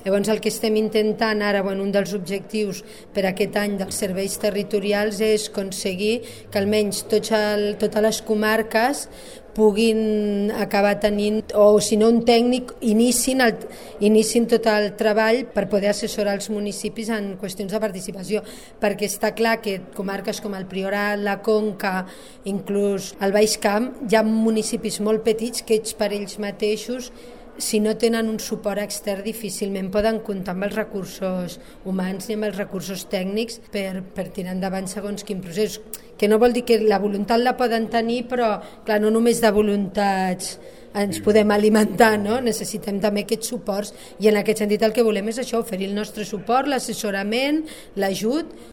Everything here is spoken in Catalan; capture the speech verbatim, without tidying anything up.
Llavors el que estem intentant ara, bueno, un dels objectius per aquest any dels serveis territorials és aconseguir que almenys tots el, totes les comarques puguin acabar tenint, o si no un tècnic, inicin, el, inicin tot el treball per poder assessorar els municipis en qüestions de participació, perquè està clar que comarques com el Priorat, la Conca, inclús el Baix Camp, hi ha municipis molt petits que ells per ells mateixos, si no tenen un suport extern, difícilment poden comptar amb els recursos humans ni amb els recursos tècnics per, per tirar endavant segons quin procés. Que no vol dir que la voluntat la poden tenir, però clar, no només de voluntats ens podem alimentar, no? Necessitem també aquests suports i en aquest sentit el que volem és això, oferir el nostre suport, l'assessorament, l'ajut,